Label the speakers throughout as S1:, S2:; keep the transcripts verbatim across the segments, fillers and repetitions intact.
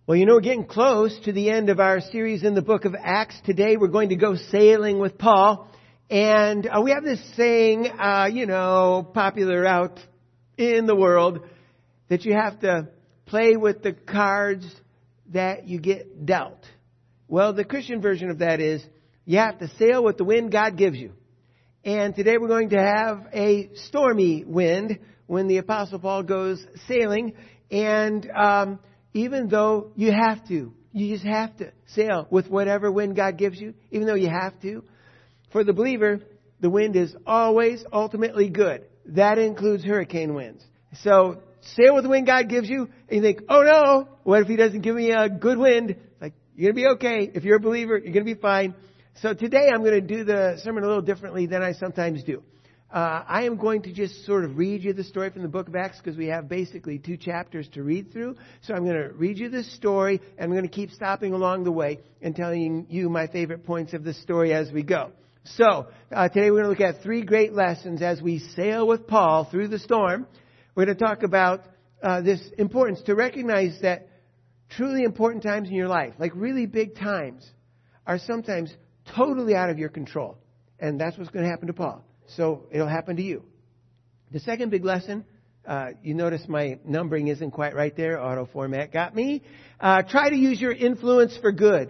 S1: Well, you know, we're getting close to the end of our series in the book of Acts. Today we're going to go sailing with Paul. And uh, we have this saying, uh, you know, popular out in the world, that you have to play with the cards that you get dealt. Well, the Christian version of that is, you have to sail with the wind God gives you. And today we're going to have a stormy wind when the Apostle Paul goes sailing. And um even though you have to, you just have to sail with whatever wind God gives you, even though you have to. For the believer, the wind is always ultimately good. That includes hurricane winds. So sail with the wind God gives you, and you think, oh no, what if He doesn't give me a good wind? Like, you're going to be okay. If you're a believer, you're going to be fine. So today I'm going to do the sermon a little differently than I sometimes do. Uh, I am going to just sort of read you the story from the book of Acts because we have basically two chapters to read through. So I'm going to read you this story, and I'm going to keep stopping along the way and telling you my favorite points of the story as we go. So uh, today we're going to look at three great lessons as we sail with Paul through the storm. We're going to talk about uh, this importance to recognize that truly important times in your life, like really big times, are sometimes totally out of your control. And that's what's going to happen to Paul. So it'll happen to you. The second big lesson, uh, you notice my numbering isn't quite right there. Auto format got me. Uh, try to use your influence for good.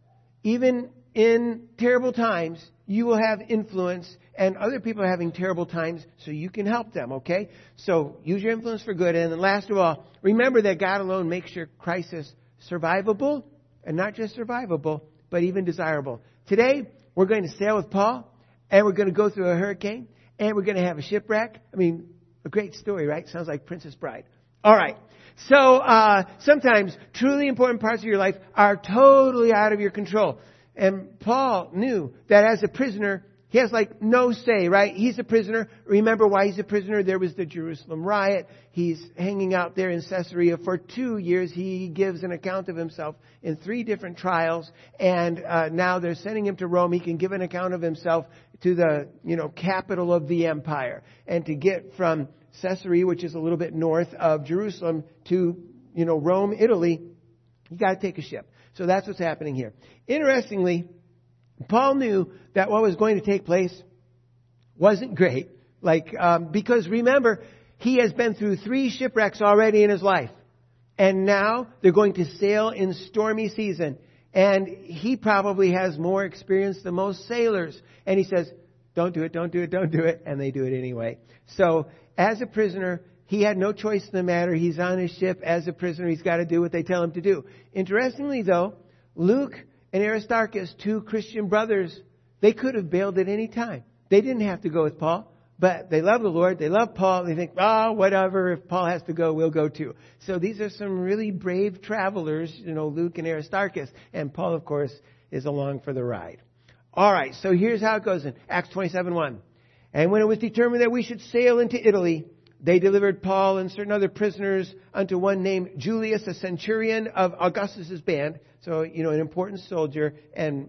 S1: Even in terrible times, you will have influence, and other people are having terrible times, so you can help them, okay? So use your influence for good. And then last of all, remember that God alone makes your crisis survivable, and not just survivable, but even desirable. Today, we're going to sail with Paul. And we're going to go through a hurricane. And we're going to have a shipwreck. I mean, a great story, right? Sounds like Princess Bride. All right. So uh sometimes truly important parts of your life are totally out of your control. And Paul knew that as a prisoner, he has like no say, right? He's a prisoner. Remember why he's a prisoner? There was the Jerusalem riot. He's hanging out there in Caesarea for two years. He gives an account of himself in three different trials. And uh, now they're sending him to Rome. He can give an account of himself to the, you know, capital of the empire. And to get from Caesarea, which is a little bit north of Jerusalem, to, you know, Rome, Italy, you got to take a ship. So that's what's happening here. Interestingly, Paul knew that what was going to take place wasn't great. Like, um, because remember, he has been through three shipwrecks already in his life. And now they're going to sail in stormy season. And he probably has more experience than most sailors. And he says, don't do it, don't do it, don't do it. And they do it anyway. So as a prisoner, he had no choice in the matter. He's on his ship as a prisoner. He's got to do what they tell him to do. Interestingly, though, Luke and Aristarchus, two Christian brothers, they could have bailed at any time. They didn't have to go with Paul, but they love the Lord. They love Paul. They think, oh, whatever. If Paul has to go, we'll go too. So these are some really brave travelers, you know, Luke and Aristarchus. And Paul, of course, is along for the ride. All right, so here's how it goes in Acts twenty-seven one. And when it was determined that we should sail into Italy, they delivered Paul and certain other prisoners unto one named Julius, a centurion of Augustus's band. So, you know, an important soldier. And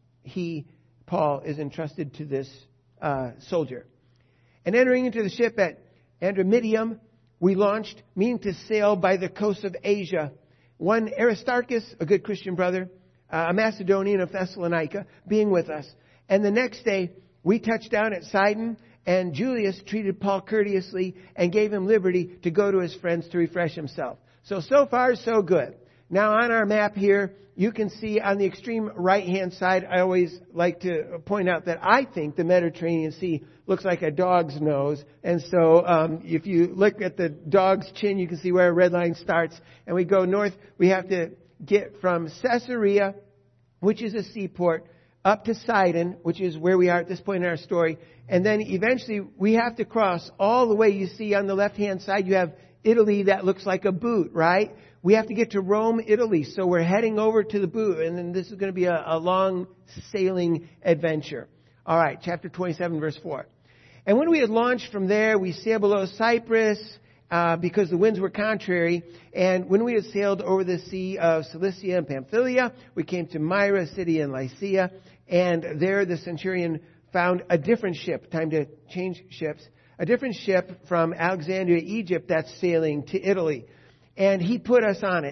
S1: he, Paul, is entrusted to this uh, soldier. And entering into the ship at Adramyttium, we launched, meaning to sail by the coast of Asia. One Aristarchus, a good Christian brother, uh, a Macedonian of Thessalonica, being with us. And the next day, we touched down at Sidon. And Julius treated Paul courteously and gave him liberty to go to his friends to refresh himself. So, so far, so good. Now, on our map here, you can see on the extreme right-hand side, I always like to point out that I think the Mediterranean Sea looks like a dog's nose. And so, um, if you look at the dog's chin, you can see where a red line starts. And we go north. We have to get from Caesarea, which is a seaport, up to Sidon, which is where we are at this point in our story. And then eventually we have to cross all the way. You see on the left-hand side, you have Italy that looks like a boot, right? We have to get to Rome, Italy. So we're heading over to the boot. And then this is going to be a, a long sailing adventure. All right, chapter twenty-seven, verse four. And when we had launched from there, we sailed below Cyprus uh, because the winds were contrary. And when we had sailed over the sea of Cilicia and Pamphylia, we came to Myra, a city in Lycia. And there the centurion found a different ship. Time to change ships. A different ship from Alexandria, Egypt, that's sailing to Italy. And he put us on it.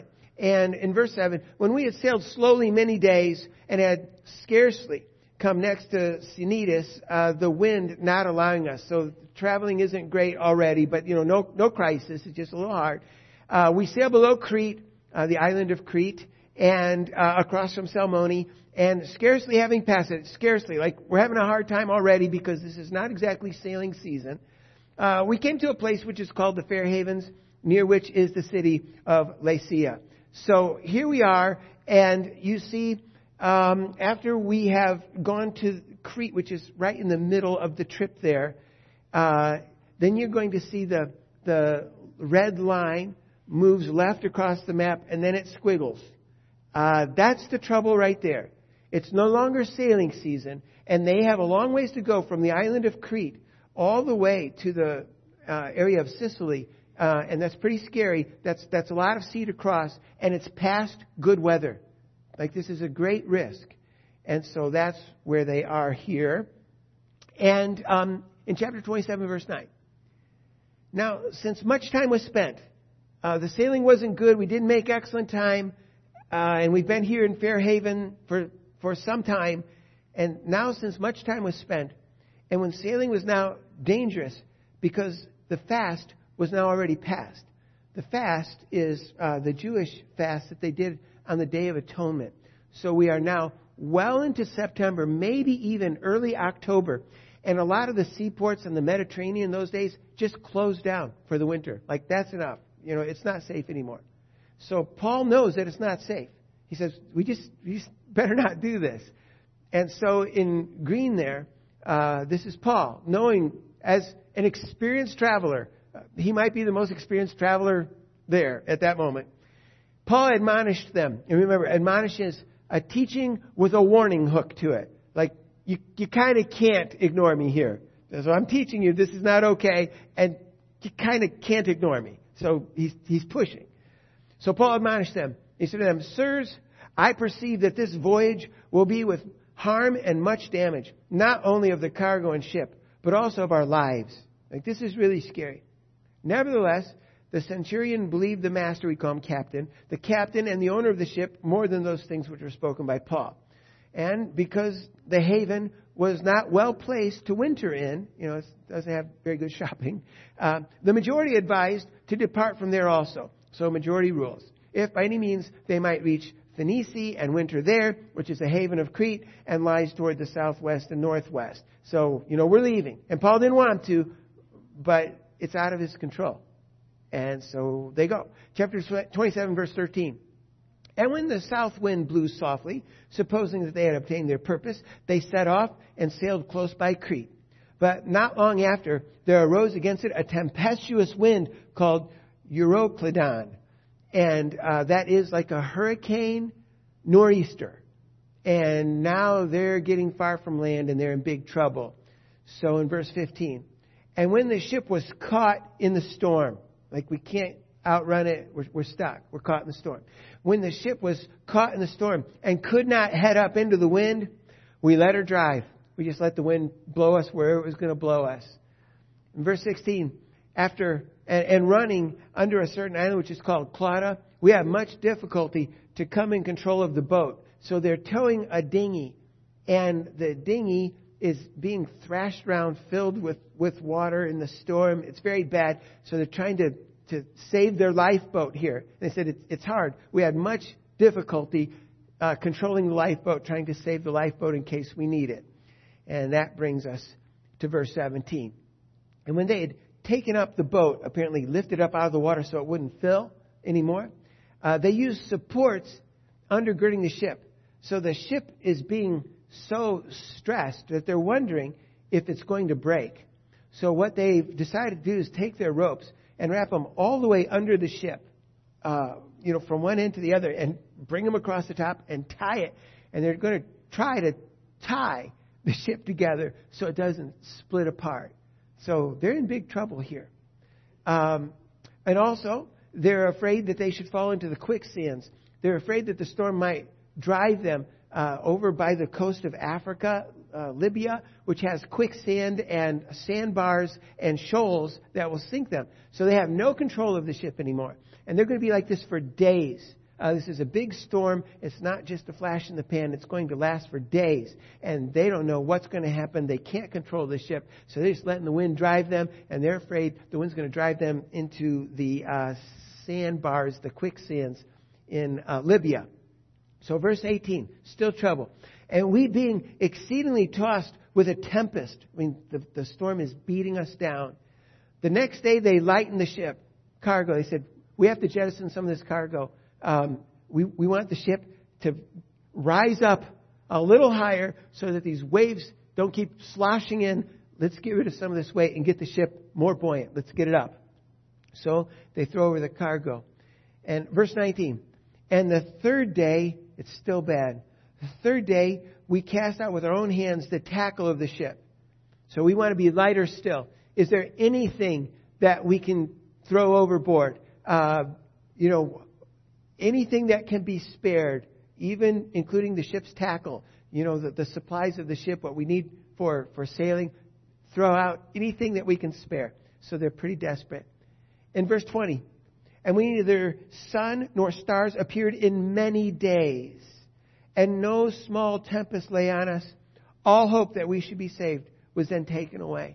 S1: And in verse seven, when we had sailed slowly many days and had scarcely come next to Cnidus, uh, the wind not allowing us. So traveling isn't great already, but you know, no, no crisis. It's just a little hard. Uh, we sailed below Crete, uh, the island of Crete, and uh, across from Salmone, and scarcely having passed it, scarcely, like we're having a hard time already because this is not exactly sailing season. Uh, we came to a place which is called the Fair Havens, near which is the city of Lasea. So here we are, and you see, um, after we have gone to Crete, which is right in the middle of the trip there, uh, then you're going to see the the red line moves left across the map, and then it squiggles. Uh, that's the trouble right there. It's no longer sailing season, and they have a long ways to go from the island of Crete all the way to the uh, area of Sicily. Uh, and that's pretty scary. That's that's a lot of sea to cross, and it's past good weather. Like, this is a great risk. And so that's where they are here. And um, in chapter twenty-seven, verse nine. Now, since much time was spent, uh, the sailing wasn't good. We didn't make excellent time. Uh, and we've been here in Fair Haven for, for some time. And now, since much time was spent, and when sailing was now dangerous, because the fast was now already past. The fast is uh, the Jewish fast that they did on the Day of Atonement. So we are now well into September, maybe even early October. And a lot of the seaports in the Mediterranean those days just closed down for the winter. Like, that's enough. You know, it's not safe anymore. So Paul knows that it's not safe. He says, we just, we just better not do this. And so in green there, uh, this is Paul, knowing as an experienced traveler, he might be the most experienced traveler there at that moment. Paul admonished them. And remember, admonish is a teaching with a warning hook to it. Like, you, you kind of can't ignore me here. So I'm teaching you this is not okay, and you kind of can't ignore me. So he's, he's pushing. So Paul admonished them. He said to them, Sirs, I perceive that this voyage will be with harm and much damage, not only of the cargo and ship, but also of our lives. Like, this is really scary. Nevertheless, the centurion believed the master, we call him captain, the captain and the owner of the ship more than those things which were spoken by Paul. And because the haven was not well placed to winter in, you know, it doesn't have very good shopping, uh, the majority advised to depart from there also. So majority rules. If by any means they might reach Phoenicia and winter there, which is a haven of Crete and lies toward the southwest and northwest. So, you know, we're leaving. And Paul didn't want to, but it's out of his control. And so they go. Chapter twenty-seven, verse thirteen. And when the south wind blew softly, supposing that they had obtained their purpose, they set off and sailed close by Crete. But not long after, there arose against it a tempestuous wind called Euroclydon. And uh, that is like a hurricane nor'easter. And now they're getting far from land and they're in big trouble. So in verse fifteen. And when the ship was caught in the storm, like we can't outrun it, we're, we're stuck, we're caught in the storm. When the ship was caught in the storm and could not head up into the wind, we let her drive. We just let the wind blow us where it was going to blow us. In verse sixteen, after and, and running under a certain island which is called Clauda, we have much difficulty to come in control of the boat. So they're towing a dinghy, and the dinghy is being thrashed around, filled with, with water in the storm. It's very bad. So they're trying to, to save their lifeboat here. They said it's, it's hard. We had much difficulty uh, controlling the lifeboat, trying to save the lifeboat in case we need it. And that brings us to verse seventeen. And when they had taken up the boat, apparently lifted up out of the water so it wouldn't fill anymore, uh, they used supports undergirding the ship. So the ship is being so stressed that they're wondering if it's going to break. So what they've decided to do is take their ropes and wrap them all the way under the ship, uh, you know, from one end to the other, and bring them across the top and tie it. And they're going to try to tie the ship together so it doesn't split apart. So they're in big trouble here. Um, and also, they're afraid that they should fall into the quicksands. They're afraid that the storm might drive them uh, over by the coast of Africa, uh, Libya, which has quicksand and sandbars and shoals that will sink them. So they have no control of the ship anymore. And they're going to be like this for days Uh, this is a big storm. It's not just a flash in the pan. It's going to last for days. And they don't know what's going to happen. They can't control the ship. So they're just letting the wind drive them. And they're afraid the wind's going to drive them into the uh, sandbars, the quicksands in uh, Libya. So verse eighteen, still trouble. And we being exceedingly tossed with a tempest. I mean, the, the storm is beating us down. The next day they lightened the ship. Cargo. They said, we have to jettison some of this cargo. Um, we, we want the ship to rise up a little higher so that these waves don't keep sloshing in. Let's get rid of some of this weight and get the ship more buoyant. Let's get it up. So they throw over the cargo. And verse nineteen. And the third day, it's still bad. The third day, we cast out with our own hands the tackle of the ship. So we want to be lighter still. Is there anything that we can throw overboard? Uh, you know, anything that can be spared, even including the ship's tackle. You know, the, the supplies of the ship, what we need for, for sailing. Throw out anything that we can spare. So they're pretty desperate. In verse twenty, and we neither sun nor stars appeared in many days, and no small tempest lay on us. All hope that we should be saved was then taken away.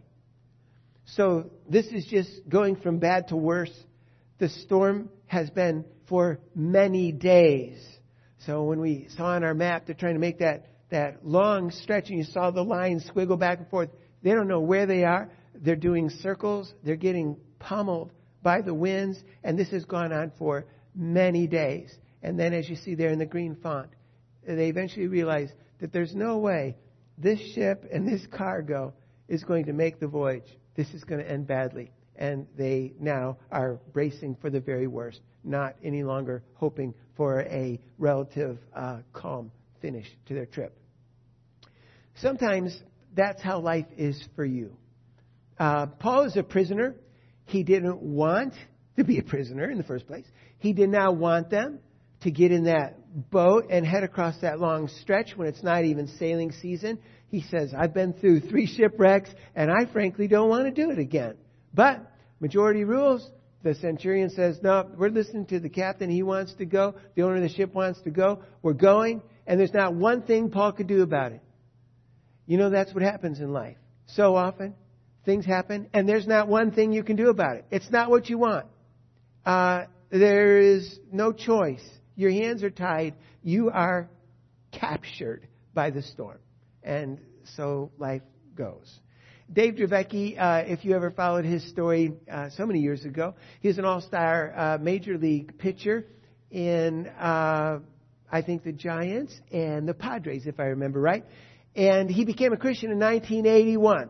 S1: So this is just going from bad to worse. The storm has been for many days. So when we saw on our map, they're trying to make that, that long stretch, and you saw the lines squiggle back and forth. They don't know where they are. They're doing circles. They're getting pummeled by the winds, and this has gone on for many days. And then as you see there in the green font, they eventually realize that there's no way this ship and this cargo is going to make the voyage. This is going to end badly. And they now are bracing for the very worst, not any longer hoping for a relative uh, calm finish to their trip. Sometimes that's how life is for you. Uh, Paul is a prisoner. He didn't want to be a prisoner in the first place. He did not want them to get in that boat and head across that long stretch when it's not even sailing season. He says, I've been through three shipwrecks, and I frankly don't want to do it again. But majority rules. The centurion says, no, we're listening to the captain. He wants to go. The owner of the ship wants to go. We're going. And there's not one thing Paul could do about it. You know, that's what happens in life. So often, things happen, and there's not one thing you can do about it. It's not what you want. Uh, there is no choice. Your hands are tied. You are captured by the storm. And so life goes. Dave Dravecky, uh, if you ever followed his story uh, so many years ago, he's an all-star uh, major league pitcher in, uh, I think, the Giants and the Padres, if I remember right. And he became a Christian in nineteen eighty-one.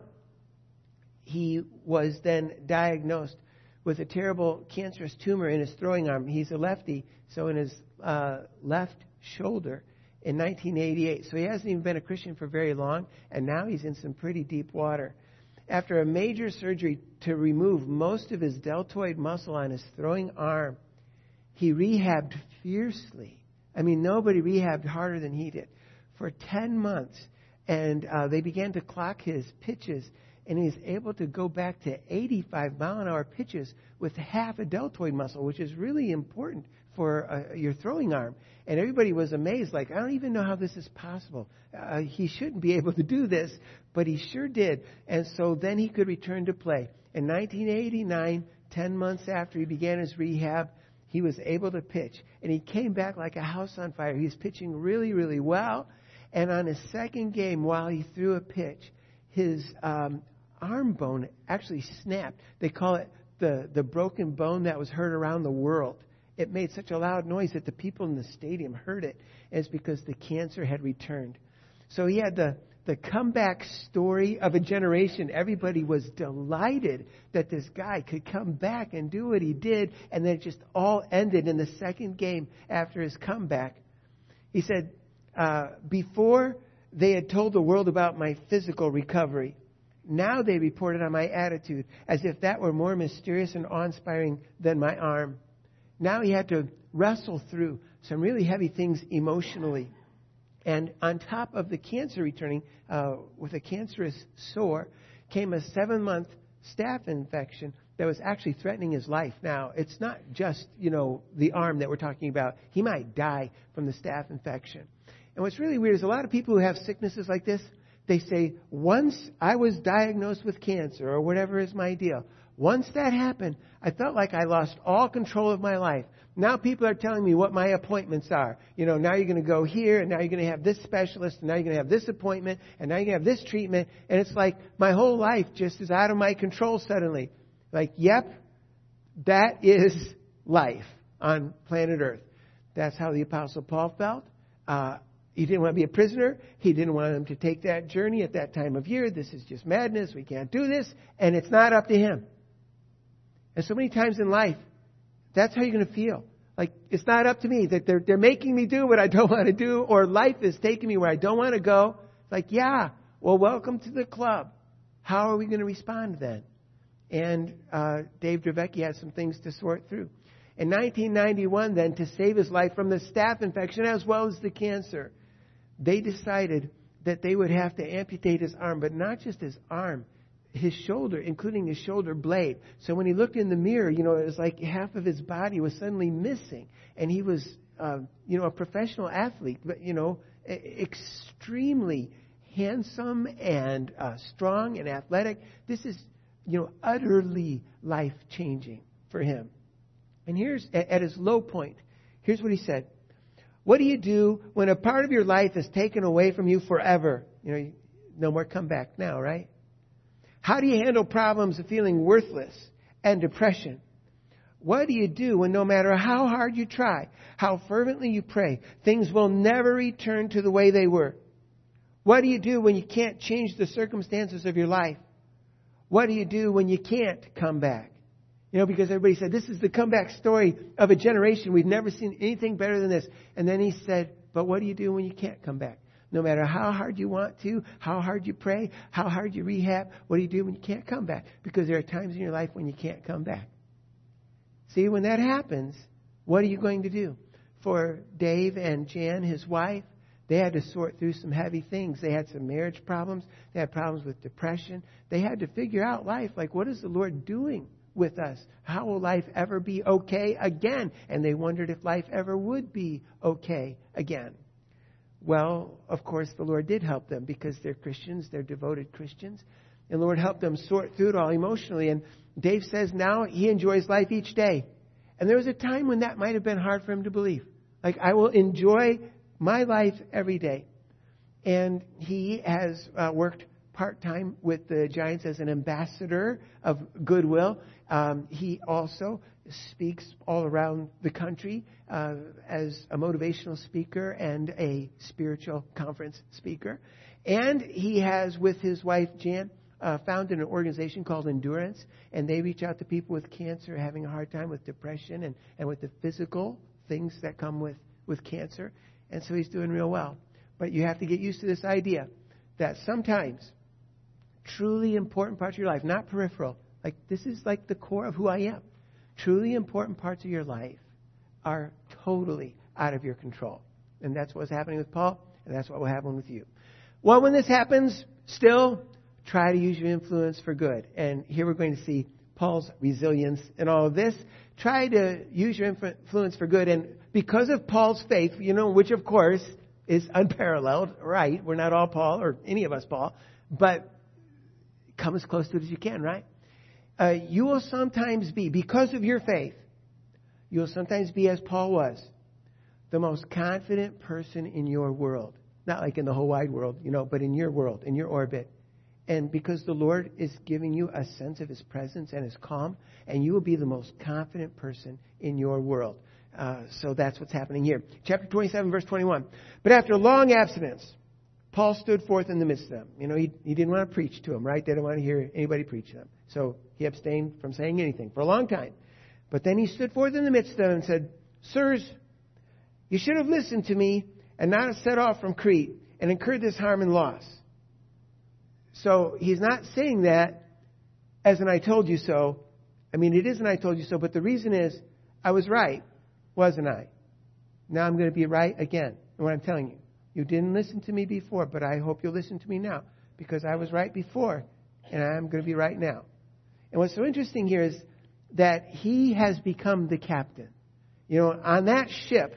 S1: He was then diagnosed with a terrible cancerous tumor in his throwing arm. He's a lefty, so in his uh, left shoulder in nineteen eighty-eight. So he hasn't even been a Christian for very long, and now he's in some pretty deep water. After a major surgery to remove most of his deltoid muscle on his throwing arm, he rehabbed fiercely. I mean, nobody rehabbed harder than he did for ten months. And uh, they began to clock his pitches, and he's able to go back to eighty-five mile an hour pitches with half a deltoid muscle, which is really important for uh, your throwing arm. And everybody was amazed, like, I don't even know how this is possible. Uh, he shouldn't be able to do this, but he sure did. And so then he could return to play. In nineteen eighty-nine, ten months after he began his rehab, he was able to pitch. And he came back like a house on fire. He was pitching really, really well. And on his second game, while he threw a pitch, his um, arm bone actually snapped. They call it the, the broken bone that was heard around the world. It made such a loud noise that the people in the stadium heard it. And it's because the cancer had returned. So he had the, the comeback story of a generation. Everybody was delighted that this guy could come back and do what he did. And then it just all ended in the second game after his comeback. He said, Uh, before they had told the world about my physical recovery, now they reported on my attitude as if that were more mysterious and awe-inspiring than my arm. Now he had to wrestle through some really heavy things emotionally. And on top of the cancer returning uh, with a cancerous sore came a seven-month staph infection that was actually threatening his life. Now, it's not just, you know, the arm that we're talking about. He might die from the staph infection. And what's really weird is a lot of people who have sicknesses like this, they say, once I was diagnosed with cancer or whatever is my deal, once that happened, I felt like I lost all control of my life. Now people are telling me what my appointments are. You know, now you're going to go here, and now you're going to have this specialist, and now you're going to have this appointment, and now you're going to have this treatment. And it's like my whole life just is out of my control suddenly. Like, yep, that is life on planet Earth. That's how the Apostle Paul felt. Uh, he didn't want to be a prisoner. He didn't want him to take that journey at that time of year. This is just madness. We can't do this. And it's not up to him. And so many times in life, that's how you're going to feel. Like, it's not up to me. That they're, they're making me do what I don't want to do, or life is taking me where I don't want to go. It's like, yeah, well, welcome to the club. How are we going to respond then? And uh, Dave Dravecki had some things to sort through. In nineteen ninety-one, then, to save his life from the staph infection as well as the cancer, they decided that they would have to amputate his arm, but not just his arm, his shoulder, including his shoulder blade. So when he looked in the mirror, you know, it was like half of his body was suddenly missing. And he was, uh, you know, a professional athlete, but, you know, extremely handsome and uh, strong and athletic. This is, you know, utterly life-changing for him. And here's, at his low point, here's what he said. What do you do when a part of your life is taken away from you forever? You know, no more comeback now, right? How do you handle problems of feeling worthless and depression? What do you do when no matter how hard you try, how fervently you pray, things will never return to the way they were? What do you do when you can't change the circumstances of your life? What do you do when you can't come back? You know, because everybody said, this is the comeback story of a generation. We've never seen anything better than this. And then he said, but what do you do when you can't come back? No matter how hard you want to, how hard you pray, how hard you rehab, what do you do when you can't come back? Because there are times in your life when you can't come back. See, when that happens, what are you going to do? For Dave and Jan, his wife, they had to sort through some heavy things. They had some marriage problems. They had problems with depression. They had to figure out life. Like, what is the Lord doing with us? How will life ever be okay again? And they wondered if life ever would be okay again. Well, of course, the Lord did help them because they're Christians. They're devoted Christians. And the Lord helped them sort through it all emotionally. And Dave says now he enjoys life each day. And there was a time when that might have been hard for him to believe. Like, I will enjoy my life every day. And he has uh, worked part-time with the Giants as an ambassador of goodwill. Um, he also speaks all around the country uh, as a motivational speaker and a spiritual conference speaker. And he has, with his wife Jan, uh, founded an organization called Endurance. And they reach out to people with cancer, having a hard time with depression and, and with the physical things that come with, with cancer. And so he's doing real well. But you have to get used to this idea that sometimes truly important parts of your life, not peripheral, like this is like the core of who I am. Truly important parts of your life are totally out of your control. And that's what's happening with Paul, and that's what will happen with you. Well, when this happens, still try to use your influence for good. And here we're going to see Paul's resilience in all of this. Try to use your influence for good. And because of Paul's faith, you know, which of course is unparalleled, right? We're not all Paul, or any of us Paul, but come as close to it as you can, right? Uh, you will sometimes be, because of your faith, you will sometimes be, as Paul was, the most confident person in your world. Not like in the whole wide world, you know, but in your world, in your orbit. And because the Lord is giving you a sense of His presence and His calm, and you will be the most confident person in your world. Uh, so that's what's happening here. Chapter twenty-seven, verse twenty-one. But after long abstinence, Paul stood forth in the midst of them. You know, he, he didn't want to preach to them, right? They didn't want to hear anybody preach to them. So he abstained from saying anything for a long time. But then he stood forth in the midst of them and said, Sirs, you should have listened to me and not have set off from Crete and incurred this harm and loss. So he's not saying that as an I told you so. I mean, it is an I told you so, but the reason is I was right, wasn't I? Now I'm going to be right again in what I'm telling you. You didn't listen to me before, but I hope you'll listen to me now because I was right before and I'm going to be right now. And what's so interesting here is that he has become the captain. You know, on that ship,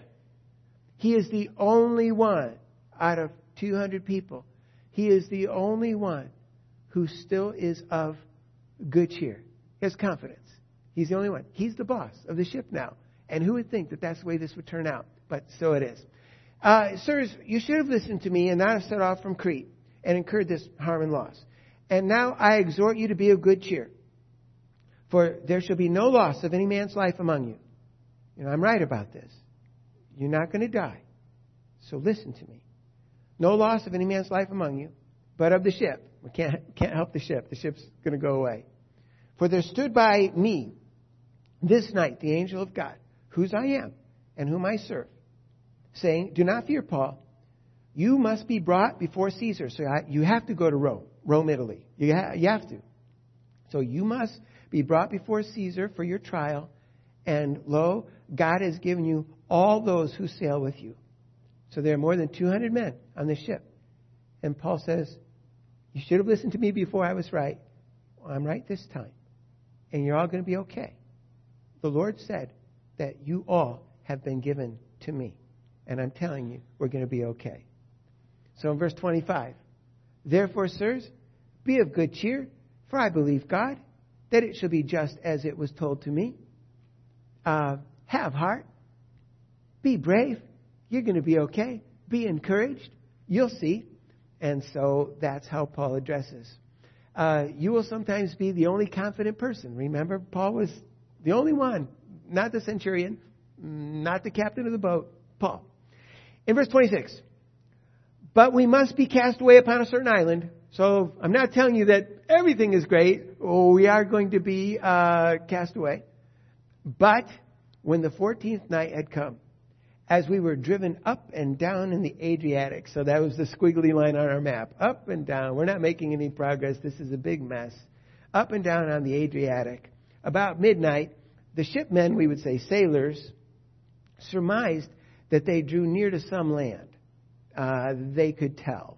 S1: he is the only one out of two hundred people. He is the only one who still is of good cheer. He has confidence. He's the only one. He's the boss of the ship now. And who would think that that's the way this would turn out? But so it is. Uh, sirs, you should have listened to me and not have set off from Crete and incurred this harm and loss. And now I exhort you to be of good cheer. For there shall be no loss of any man's life among you. You know, I'm right about this. You're not going to die. So listen to me. No loss of any man's life among you, but of the ship. We can't, can't help the ship. The ship's going to go away. For there stood by me this night the angel of God, whose I am and whom I serve, saying, do not fear, Paul. You must be brought before Caesar. So I, you have to go to Rome, Rome, Italy. You, ha- you have to. So you must be brought before Caesar for your trial. And lo, God has given you all those who sail with you. So there are more than two hundred men on the ship. And Paul says, you should have listened to me before I was right. Well, I'm right this time. And you're all going to be okay. The Lord said that you all have been given to me. And I'm telling you, we're going to be okay. So in verse twenty-five, therefore, sirs, be of good cheer, for I believe God, that it shall be just as it was told to me. Uh, have heart. Be brave. You're going to be okay. Be encouraged. You'll see. And so that's how Paul addresses. Uh, you will sometimes be the only confident person. Remember, Paul was the only one, not the centurion, not the captain of the boat, Paul. In verse twenty-six, but we must be cast away upon a certain island. So I'm not telling you that everything is great. Oh, we are going to be uh, cast away. But when the fourteenth night had come, as we were driven up and down in the Adriatic, so that was the squiggly line on our map, up and down. We're not making any progress. This is a big mess. Up and down on the Adriatic. About midnight, the shipmen, we would say sailors, surmised that they drew near to some land. Uh, they could tell.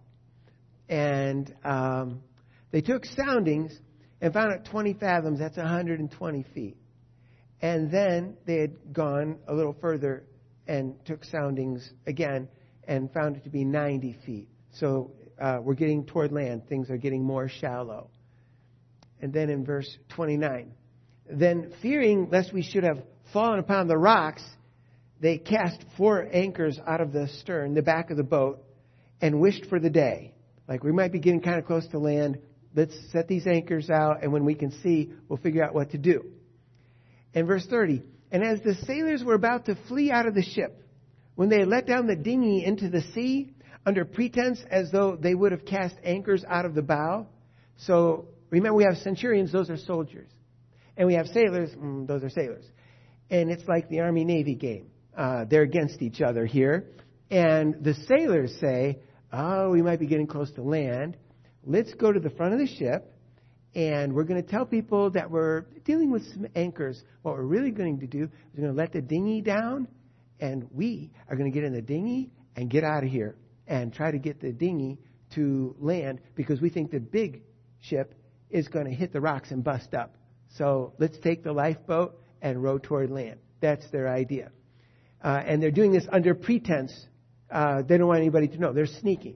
S1: And um, they took soundings and found out twenty fathoms. That's one hundred twenty feet. And then they had gone a little further and took soundings again and found it to be ninety feet. So uh, we're getting toward land. Things are getting more shallow. And then in verse twenty-nine, then fearing lest we should have fallen upon the rocks, they cast four anchors out of the stern, the back of the boat, and wished for the day. Like, we might be getting kind of close to land. Let's set these anchors out, and when we can see, we'll figure out what to do. And verse thirty, and as the sailors were about to flee out of the ship, when they let down the dinghy into the sea, under pretense as though they would have cast anchors out of the bow. So, remember, we have centurions, those are soldiers. And we have sailors, mm, those are sailors. And it's like the Army-Navy game. Uh, they're against each other here. And the sailors say, oh, we might be getting close to land. Let's go to the front of the ship. And we're going to tell people that we're dealing with some anchors. What we're really going to do is we're going to let the dinghy down. And we are going to get in the dinghy and get out of here. And try to get the dinghy to land. Because we think the big ship is going to hit the rocks and bust up. So let's take the lifeboat and row toward land. That's their idea. Uh, and they're doing this under pretense. Uh, they don't want anybody to know. They're sneaking.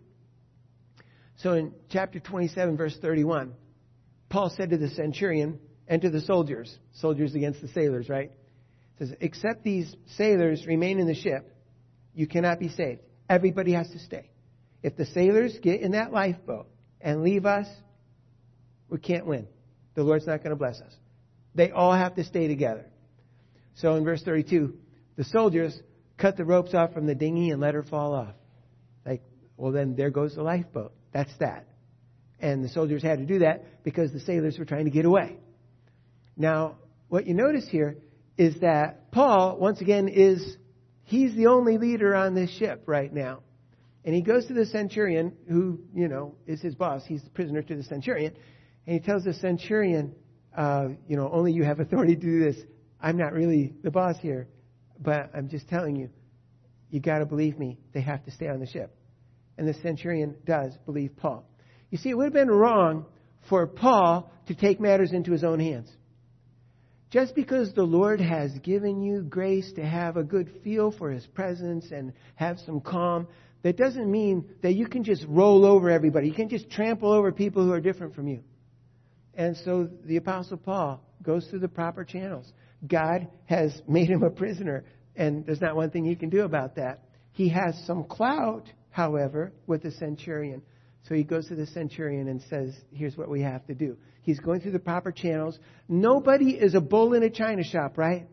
S1: So in chapter twenty-seven, verse thirty-one, Paul said to the centurion and to the soldiers, soldiers against the sailors, right? He says, except these sailors remain in the ship, you cannot be saved. Everybody has to stay. If the sailors get in that lifeboat and leave us, we can't win. The Lord's not going to bless us. They all have to stay together. So in verse thirty-two, the soldiers cut the ropes off from the dinghy and let her fall off. Like, well, then there goes the lifeboat. That's that. And the soldiers had to do that because the sailors were trying to get away. Now, what you notice here is that Paul, once again, is, he's the only leader on this ship right now. And he goes to the centurion, who, you know, is his boss. He's the prisoner to the centurion. And he tells the centurion, uh, you know, only you have authority to do this. I'm not really the boss here. But I'm just telling you, you got to believe me. They have to stay on the ship. And the centurion does believe Paul. You see, it would have been wrong for Paul to take matters into his own hands. Just because the Lord has given you grace to have a good feel for His presence and have some calm, that doesn't mean that you can just roll over everybody. You can just trample over people who are different from you. And so the Apostle Paul goes through the proper channels. God has made him a prisoner, and there's not one thing he can do about that. He has some clout, however, with the centurion. So he goes to the centurion and says, here's what we have to do. He's going through the proper channels. Nobody is a bull in a china shop, right?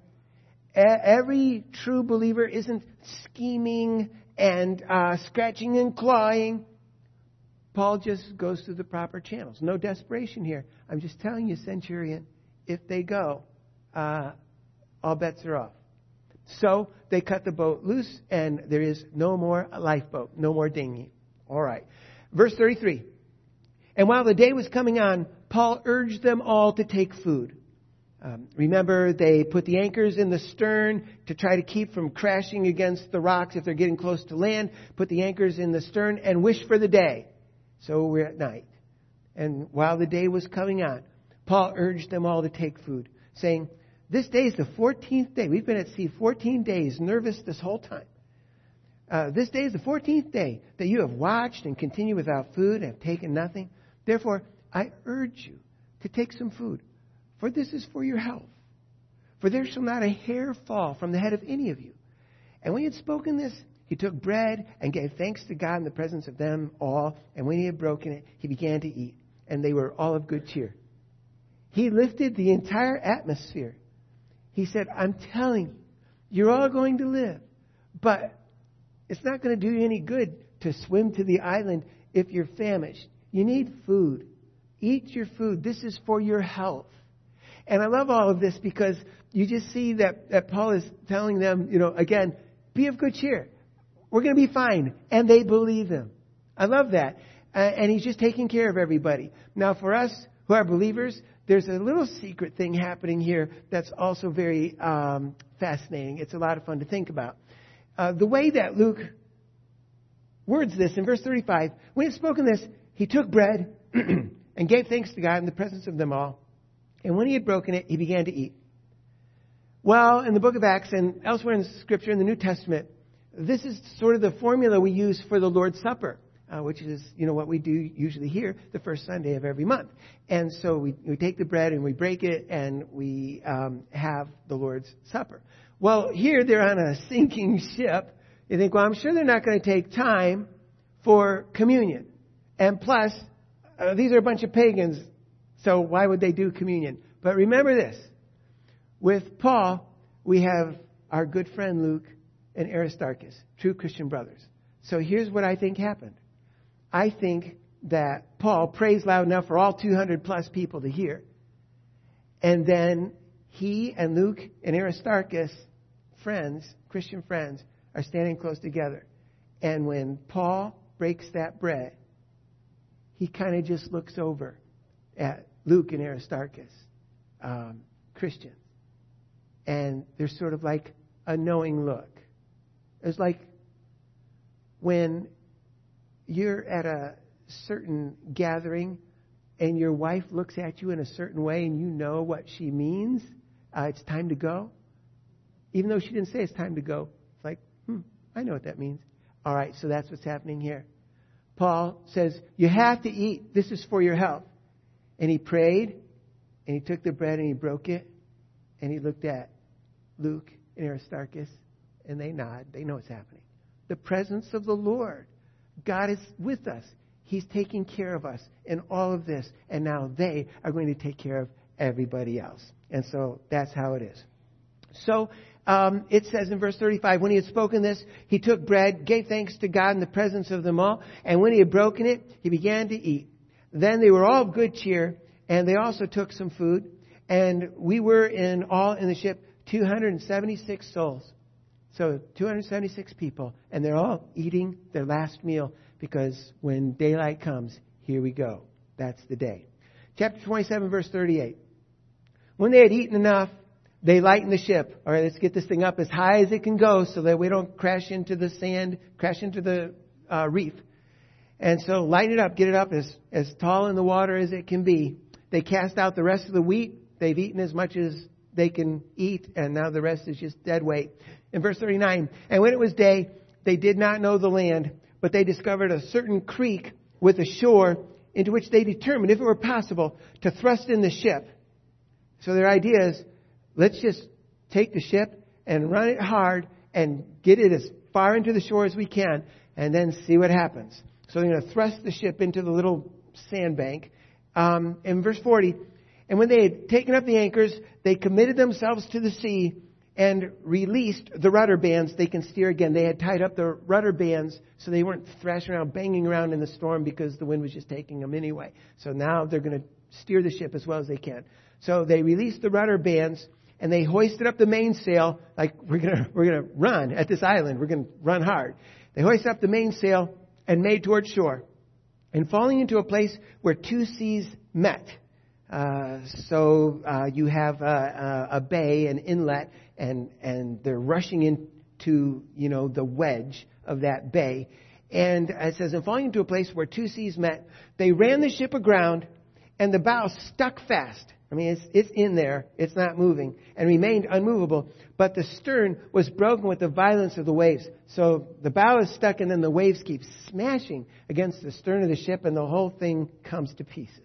S1: Every true believer isn't scheming and uh, scratching and clawing. Paul just goes through the proper channels. No desperation here. I'm just telling you, centurion, if they go, uh, all bets are off. So they cut the boat loose, and there is no more lifeboat, no more dinghy. All right. Verse thirty-three. And while the day was coming on, Paul urged them all to take food. Um, remember, they put the anchors in the stern to try to keep from crashing against the rocks if they're getting close to land. Put the anchors in the stern and wish for the day. So we're at night. And while the day was coming on, Paul urged them all to take food, saying, this day is the fourteenth day. We've been at sea fourteen days, nervous this whole time. Uh, this day is the fourteenth day that you have watched and continue without food and have taken nothing. Therefore, I urge you to take some food, for this is for your health. For there shall not a hair fall from the head of any of you. And when he had spoken this, he took bread and gave thanks to God in the presence of them all. And when he had broken it, he began to eat. And they were all of good cheer. He lifted the entire atmosphere. He said, I'm telling you, you're all going to live. But it's not going to do you any good to swim to the island if you're famished. You need food. Eat your food. This is for your health. And I love all of this because you just see that, that Paul is telling them, you know, again, be of good cheer. We're going to be fine. And they believe him. I love that. Uh, and he's just taking care of everybody. Now, for us who are believers, there's a little secret thing happening here that's also very um, fascinating. It's a lot of fun to think about. Uh, the way that Luke words this in verse thirty-five, when he had spoken this, he took bread and gave thanks to God in the presence of them all. And when he had broken it, he began to eat. Well, in the book of Acts and elsewhere in Scripture in the New Testament, this is sort of the formula we use for the Lord's Supper, uh, which is, you know, what we do usually here the first Sunday of every month. And so we, we take the bread and we break it and we um, have the Lord's Supper. Well, here they're on a sinking ship. You think, well, I'm sure they're not going to take time for communion. And plus, uh, these are a bunch of pagans, so why would they do communion? But remember this. With Paul, we have our good friend Luke and Aristarchus, true Christian brothers. So here's what I think happened. I think that Paul prays loud enough for all two hundred plus people to hear. And then he and Luke and Aristarchus, friends, Christian friends, are standing close together. And when Paul breaks that bread, he kind of just looks over at Luke and Aristarchus, um, Christians. And there's sort of like a knowing look. It's like when you're at a certain gathering and your wife looks at you in a certain way and you know what she means. Uh, it's time to go. Even though she didn't say it's time to go. It's like, hmm, I know what that means. All right, so that's what's happening here. Paul says, you have to eat. This is for your health. And he prayed, and he took the bread and he broke it, and he looked at Luke and Aristarchus, and they nod. They know what's happening. The presence of the Lord. God is with us. He's taking care of us in all of this. And now they are going to take care of everybody else. And so that's how it is. So um, it says in verse thirty-five, when he had spoken this, he took bread, gave thanks to God in the presence of them all. And when he had broken it, he began to eat. Then they were all of good cheer, and they also took some food. And we were in all in the ship two hundred seventy-six souls. So two hundred seventy-six people, and they're all eating their last meal because when daylight comes, here we go. That's the day. Chapter twenty-seven, verse thirty-eight. When they had eaten enough, they lightened the ship. All right, let's get this thing up as high as it can go so that we don't crash into the sand, crash into the uh, reef. And so light it up, get it up as, as tall in the water as it can be. They cast out the rest of the wheat. They've eaten as much as they can eat, and now the rest is just dead weight. In verse thirty-nine, and when it was day, they did not know the land, but they discovered a certain creek with a shore into which they determined, if it were possible, to thrust in the ship. So their idea is, let's just take the ship and run it hard and get it as far into the shore as we can, and then see what happens. So they're going to thrust the ship into the little sandbank. Um, in verse forty, and when they had taken up the anchors, they committed themselves to the sea and released the rudder bands. They can steer again. They had tied up the rudder bands so they weren't thrashing around, banging around in the storm because the wind was just taking them anyway. So now they're going to steer the ship as well as they can. So they released the rudder bands and they hoisted up the mainsail. Like, we're going to, we're going to run at this island. We're going to run hard. They hoisted up the mainsail and made toward shore. And falling into a place where two seas met. Uh, so uh, you have a, a, a bay, an inlet, and and they're rushing into, you know, the wedge of that bay. And it says, and falling into a place where two seas met, they ran the ship aground, and the bow stuck fast. I mean, it's it's in there, it's not moving, and remained unmovable. But the stern was broken with the violence of the waves. So the bow is stuck, and then the waves keep smashing against the stern of the ship, and the whole thing comes to pieces.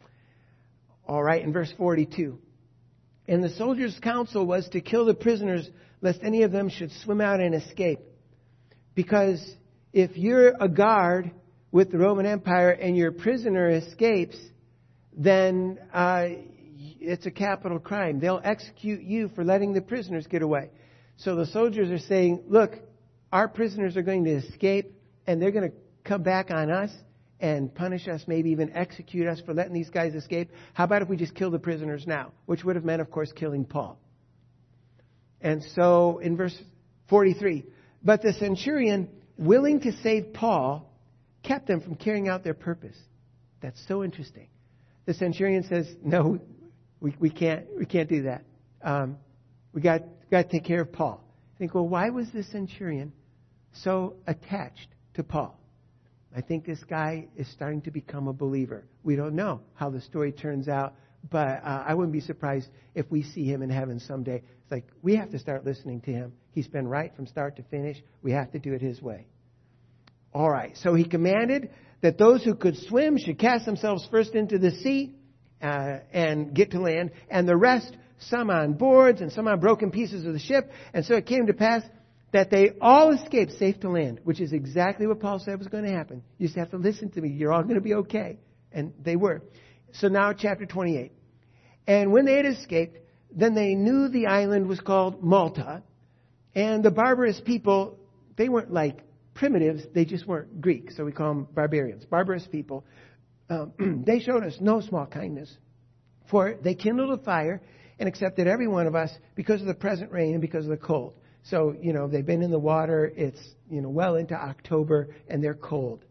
S1: All right, in verse forty-two. And the soldiers' counsel was to kill the prisoners, lest any of them should swim out and escape. Because if you're a guard with the Roman Empire and your prisoner escapes, then uh, it's a capital crime. They'll execute you for letting the prisoners get away. So the soldiers are saying, look, our prisoners are going to escape, and they're going to come back on us and punish us, maybe even execute us for letting these guys escape. How about if we just kill the prisoners now? Which would have meant, of course, killing Paul. And so in verse forty-three, but the centurion, willing to save Paul, kept them from carrying out their purpose. That's so interesting. The centurion says, no, we, we can't we can't do that. Um, we got, got to take care of Paul. I think, well, why was the centurion so attached to Paul? I think this guy is starting to become a believer. We don't know how the story turns out, but uh, I wouldn't be surprised if we see him in heaven someday. It's like, we have to start listening to him. He's been right from start to finish. We have to do it his way. All right, so he commanded that those who could swim should cast themselves first into the sea uh, and get to land, and the rest, some on boards and some on broken pieces of the ship. And so it came to pass that they all escaped safe to land, which is exactly what Paul said was going to happen. You just have to listen to me. You're all going to be okay. And they were. So now chapter twenty-eight. And when they had escaped, then they knew the island was called Malta. And the barbarous people, they weren't like primitives. They just weren't Greek. So we call them barbarians, barbarous people. Um, they showed us no small kindness. For they kindled a fire and accepted every one of us because of the present rain and because of the cold. So, you know, they've been in the water. It's, you know, well into October, and they're cold.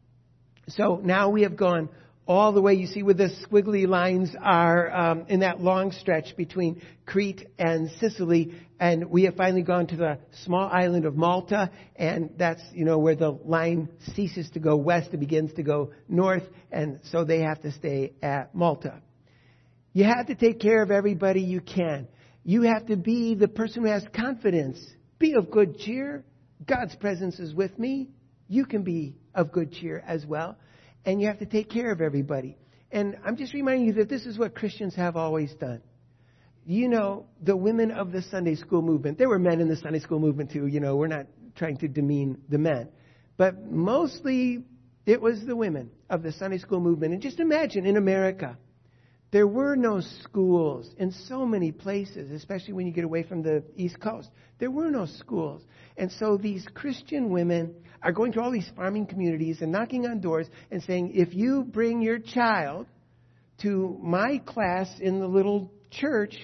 S1: So now we have gone all the way. You see where the squiggly lines are um, in that long stretch between Crete and Sicily. And we have finally gone to the small island of Malta. And that's, you know, where the line ceases to go west. It begins to go north. And so they have to stay at Malta. You have to take care of everybody you can. You have to be the person who has confidence. Be of good cheer. God's presence is with me. You can be of good cheer as well. And you have to take care of everybody. And I'm just reminding you that this is what Christians have always done. You know, the women of the Sunday school movement. There were men in the Sunday school movement too. You know, we're not trying to demean the men. But mostly it was the women of the Sunday school movement. And just imagine in America, there were no schools in so many places, especially when you get away from the East Coast. There were no schools. And so these Christian women are going to all these farming communities and knocking on doors and saying, if you bring your child to my class in the little church,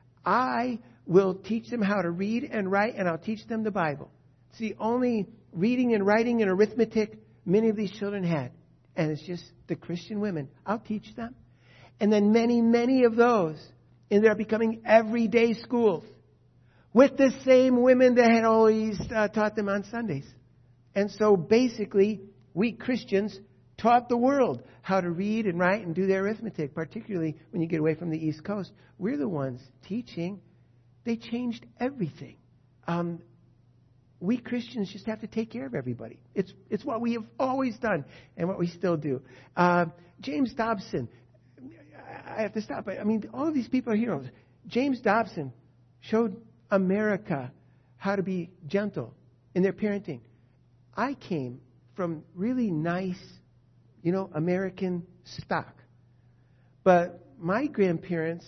S1: I will teach them how to read and write, and I'll teach them the Bible. It's the only reading and writing and arithmetic many of these children had. And it's just the Christian women. I'll teach them. And then many, many of those ended up becoming everyday schools with the same women that had always uh, taught them on Sundays. And so basically, we Christians taught the world how to read and write and do their arithmetic, particularly when you get away from the East Coast. We're the ones teaching. They changed everything. Um, we Christians just have to take care of everybody. It's it's what we have always done and what we still do. Uh, James Dobson. I have to stop. I mean, all of these people are heroes. James Dobson showed America how to be gentle in their parenting. I came from really nice, you know, American stock. But my grandparents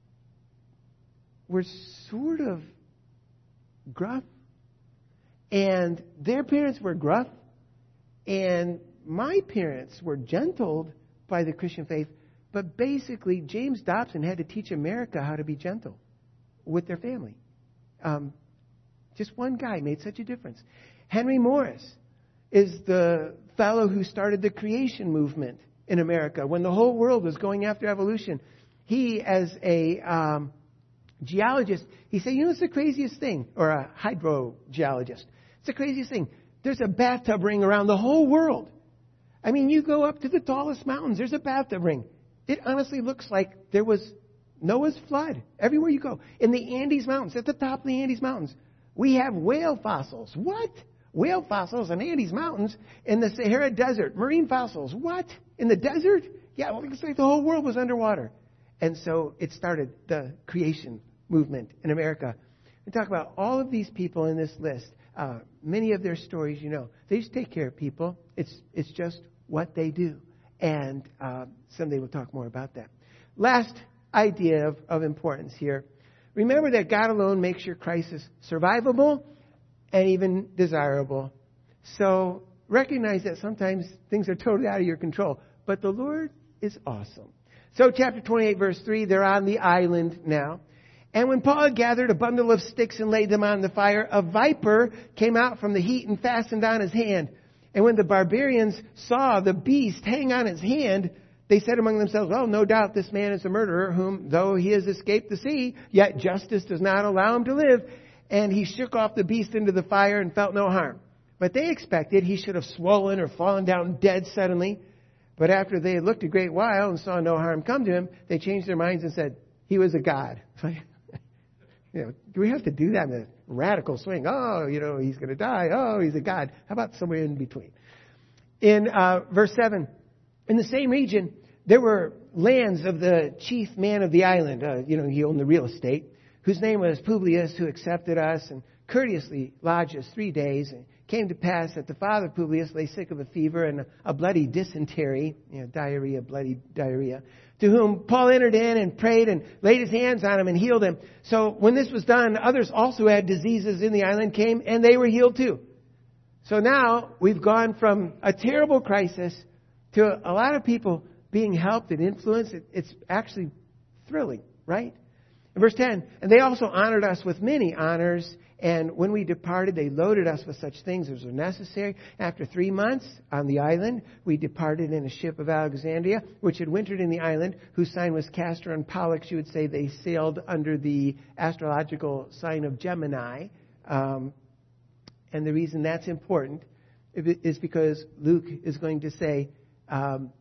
S1: were sort of gruff. And their parents were gruff. And my parents were gentled by the Christian faith. But basically, James Dobson had to teach America how to be gentle with their family. Um, just one guy made such a difference. Henry Morris is the fellow who started the creation movement in America when the whole world was going after evolution. He, as a um, geologist, he said, you know, it's the craziest thing, or a hydrogeologist. It's the craziest thing. There's a bathtub ring around the whole world. I mean, you go up to the tallest mountains, there's a bathtub ring. It honestly looks like there was Noah's flood everywhere you go. In the Andes Mountains, at the top of the Andes Mountains, we have whale fossils. What? Whale fossils in Andes Mountains? In the Sahara Desert, marine fossils. What? In the desert? Yeah, well, it looks like the whole world was underwater. And so it started the creation movement in America. We talk about all of these people in this list. Uh, many of their stories, you know, they just take care of people. It's it's just what they do. And uh, someday we'll talk more about that. Last idea of, of importance here. Remember that God alone makes your crisis survivable and even desirable. So recognize that sometimes things are totally out of your control. But the Lord is awesome. So chapter twenty-eight, verse three, they're on the island now. And when Paul had gathered a bundle of sticks and laid them on the fire, a viper came out from the heat and fastened on his hand. And when the barbarians saw the beast hang on his hand, they said among themselves, well, no doubt this man is a murderer, whom, though he has escaped the sea, yet justice does not allow him to live. And he shook off the beast into the fire and felt no harm. But they expected he should have swollen or fallen down dead suddenly. But after they had looked a great while and saw no harm come to him, they changed their minds and said, he was a god. You know, do we have to do that in a radical swing? Oh, you know, he's going to die. Oh, he's a god. How about somewhere in between? In uh, verse seven, in the same region, there were lands of the chief man of the island. Uh, you know, he owned the real estate, whose name was Publius, who accepted us and courteously lodged us three days. And it came to pass that the father of Publius lay sick of a fever and a, a bloody dysentery, you know, diarrhea, bloody diarrhea, to whom Paul entered in and prayed and laid his hands on him and healed him. So when this was done, others also had diseases in the island came and they were healed too. So now we've gone from a terrible crisis to a lot of people being helped and influenced. It's actually thrilling, right? In verse ten, and they also honored us with many honors. And when we departed, they loaded us with such things as were necessary. After three months on the island, we departed in a ship of Alexandria, which had wintered in the island, whose sign was Castor and Pollux. You would say they sailed under the astrological sign of Gemini. Um, and the reason that's important is because Luke is going to say, um,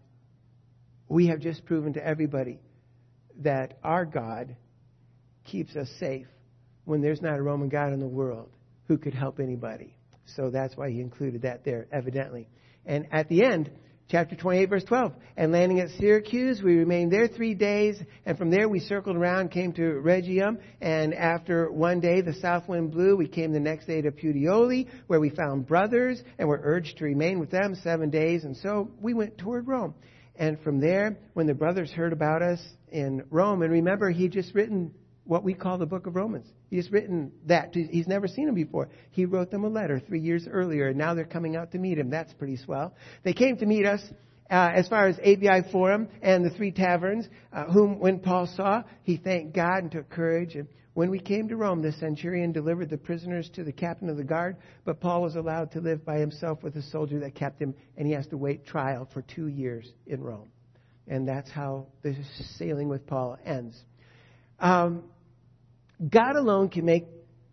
S1: we have just proven to everybody that our God keeps us safe when there's not a Roman God in the world who could help anybody. So that's why he included that there, evidently. And at the end, chapter twenty-eight, verse twelve, and landing at Syracuse, we remained there three days, and from there we circled around, came to Rhegium, and after one day the south wind blew, we came the next day to Puteoli, where we found brothers, and were urged to remain with them seven days, and so we went toward Rome. And from there, when the brothers heard about us in Rome, and remember, he'd just written what we call the book of Romans. He's written that. He's never seen them before. He wrote them a letter three years earlier, and now they're coming out to meet him. That's pretty swell. They came to meet us uh, as far as A B I Forum and the Three Taverns, uh, whom when Paul saw, he thanked God and took courage. And when we came to Rome, the centurion delivered the prisoners to the captain of the guard, but Paul was allowed to live by himself with a soldier that kept him, and he has to wait trial for two years in Rome. And that's how the sailing with Paul ends. Um, God alone can make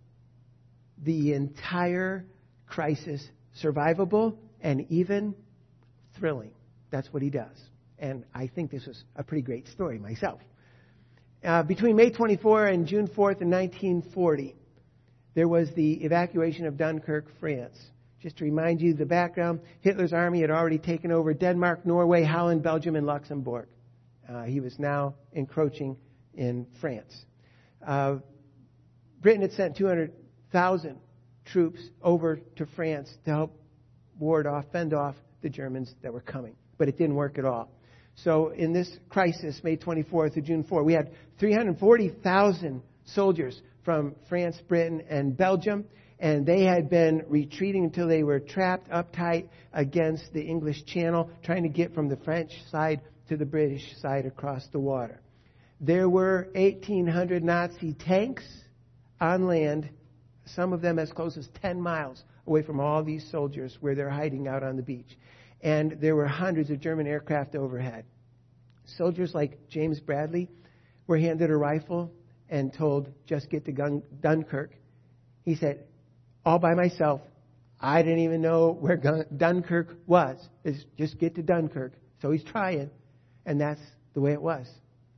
S1: the entire crisis survivable and even thrilling. that's what he does. And I think this was a pretty great story myself. Uh, between May twenty-fourth and June fourth in nineteen forty, there was the evacuation of Dunkirk, France. Just to remind you the background, Hitler's army had already taken over Denmark, Norway, Holland, Belgium, and Luxembourg. Uh, he was now encroaching in France. Uh, Britain had sent two hundred thousand troops over to France to help ward off, fend off the Germans that were coming. But it didn't work at all. So in this crisis, May twenty-fourth to June fourth, we had three hundred forty thousand soldiers from France, Britain, and Belgium. And they had been retreating until they were trapped uptight against the English Channel, trying to get from the French side to the British side across the water. There were eighteen hundred Nazi tanks on land, some of them as close as ten miles away from all these soldiers where they're hiding out on the beach. And there were hundreds of German aircraft overhead. Soldiers like James Bradley were handed a rifle and told, just get to Gun- Dunkirk. He said, all by myself, I didn't even know where Gun- Dunkirk was. It's just get to Dunkirk. So he's trying, and that's the way it was.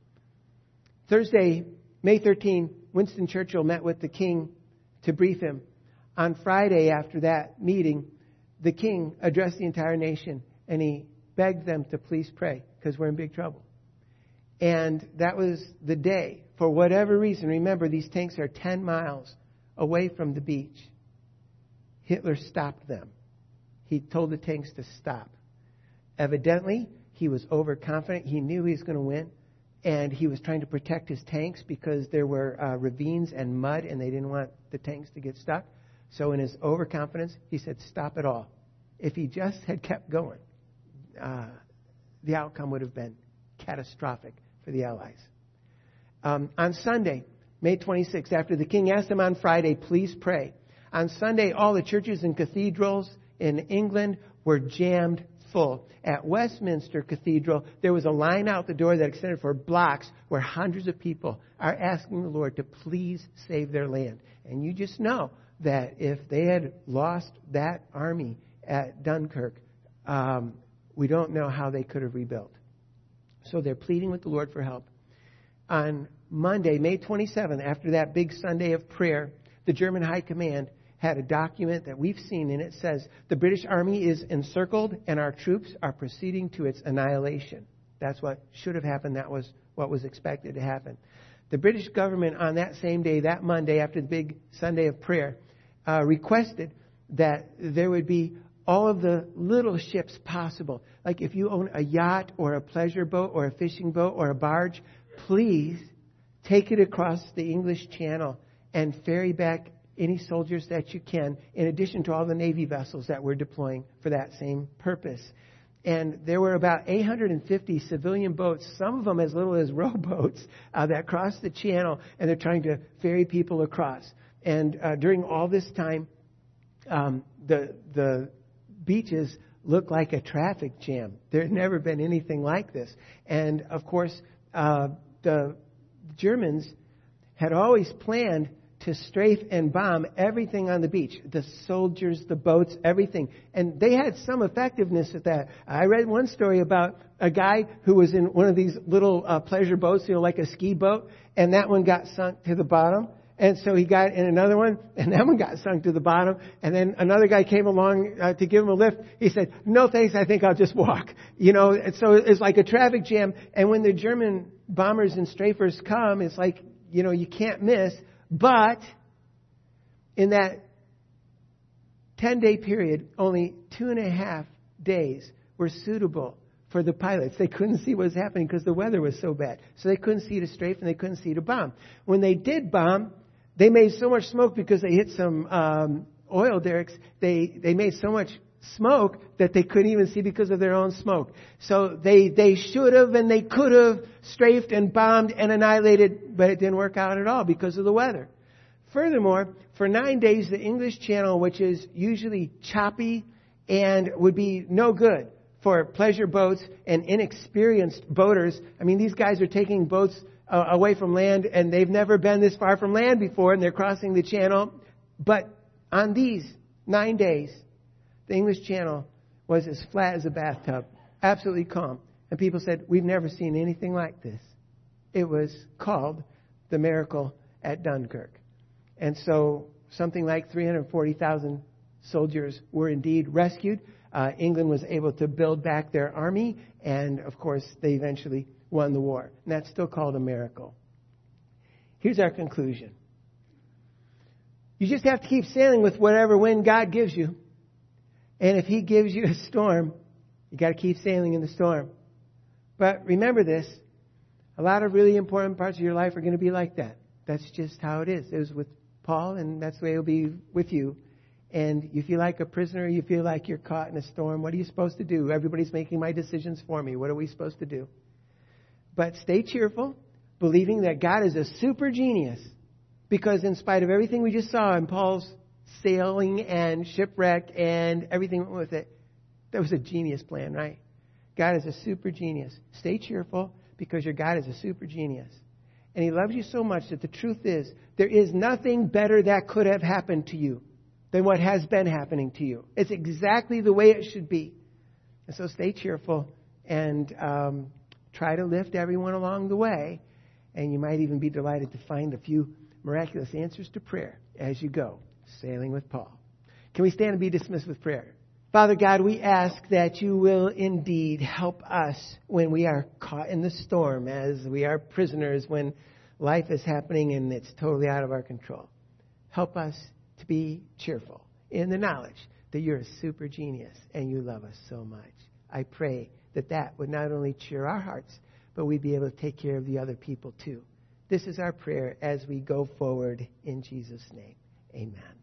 S1: Thursday, May thirteenth, Winston Churchill met with the king to brief him. On Friday, after that meeting, the king addressed the entire nation, and he begged them to please pray, because we're in big trouble. And that was the day. For whatever reason, remember, these tanks are ten miles away from the beach. Hitler stopped them. He told the tanks to stop. Evidently, he was overconfident. He knew he was going to win. And he was trying to protect his tanks because there were uh, ravines and mud, and they didn't want the tanks to get stuck. So in his overconfidence, he said, stop it all. If he just had kept going, uh, the outcome would have been catastrophic for the Allies. Um, on Sunday, May twenty-sixth, after the king asked him on Friday, please pray. On Sunday, all the churches and cathedrals in England were jammed full. At Westminster Cathedral, there was a line out the door that extended for blocks where hundreds of people are asking the Lord to please save their land. And you just know that if they had lost that army at Dunkirk, um, we don't know how they could have rebuilt. So they're pleading with the Lord for help. On Monday, May twenty-seventh, after that big Sunday of prayer, the German High Command had a document that we've seen, and it says, the British Army is encircled and our troops are proceeding to its annihilation. That's what should have happened. That was what was expected to happen. The British government on that same day, that Monday, after the big Sunday of prayer, uh, requested that there would be all of the little ships possible. Like if you own a yacht or a pleasure boat or a fishing boat or a barge, please take it across the English Channel and ferry back any soldiers that you can, in addition to all the Navy vessels that we're deploying for that same purpose. And there were about eight hundred fifty civilian boats, some of them as little as rowboats, uh, that crossed the channel, and they're trying to ferry people across. And uh, during all this time, um, the the beaches look like a traffic jam. There had never been anything like this. And of course, uh, the Germans had always planned to strafe and bomb everything on the beach. The soldiers, the boats, everything. And they had some effectiveness at that. I read one story about a guy who was in one of these little uh, pleasure boats, you know, like a ski boat, and that one got sunk to the bottom. And so he got in another one, and that one got sunk to the bottom. And then another guy came along uh, to give him a lift. He said, no thanks, I think I'll just walk. You know, and so it's like a traffic jam. And when the German bombers and strafers come, it's like, you know, you can't miss. But in that ten-day period, only two and a half days were suitable for the pilots. They couldn't see what was happening because the weather was so bad. So they couldn't see to strafe and they couldn't see to bomb. When they did bomb, they made so much smoke because they hit some um, oil derricks. They they made so much smoke that they couldn't even see because of their own smoke. So they, they should have and they could have strafed and bombed and annihilated, but it didn't work out at all because of the weather. Furthermore, for nine days, the English Channel, which is usually choppy and would be no good for pleasure boats and inexperienced boaters. I mean, these guys are taking boats uh, away from land, and they've never been this far from land before, and they're crossing the channel. But on these nine days, the English Channel was as flat as a bathtub. absolutely calm. And people said, we've never seen anything like this. It was called the miracle at Dunkirk. And so something like three hundred forty thousand soldiers were indeed rescued. Uh, England was able to build back their army. And, of course, they eventually won the war. And that's still called a miracle. Here's our conclusion. You just have to keep sailing with whatever wind God gives you. And if He gives you a storm, you got to keep sailing in the storm. But remember this, a lot of really important parts of your life are going to be like that. That's just how it is. It was with Paul, and that's the way it'll be with you. And you feel like a prisoner, you feel like you're caught in a storm. What are you supposed to do? Everybody's making my decisions for me. What are we supposed to do? But stay cheerful, believing that God is a super genius. Because in spite of everything we just saw in Paul's sailing and shipwreck and everything with it, that was a genius plan, right? God is a super genius. Stay cheerful because your God is a super genius. And He loves you so much that the truth is there is nothing better that could have happened to you than what has been happening to you. It's exactly the way it should be. And so stay cheerful and um, try to lift everyone along the way. And you might even be delighted to find a few miraculous answers to prayer as you go sailing with Paul. Can we stand and be dismissed with prayer? Father God, we ask that you will indeed help us when we are caught in the storm, as we are prisoners when life is happening and it's totally out of our control. Help us to be cheerful in the knowledge that you're a super genius and you love us so much. I pray that that would not only cheer our hearts, but we'd be able to take care of the other people too. This is our prayer as we go forward in Jesus' name. Amen.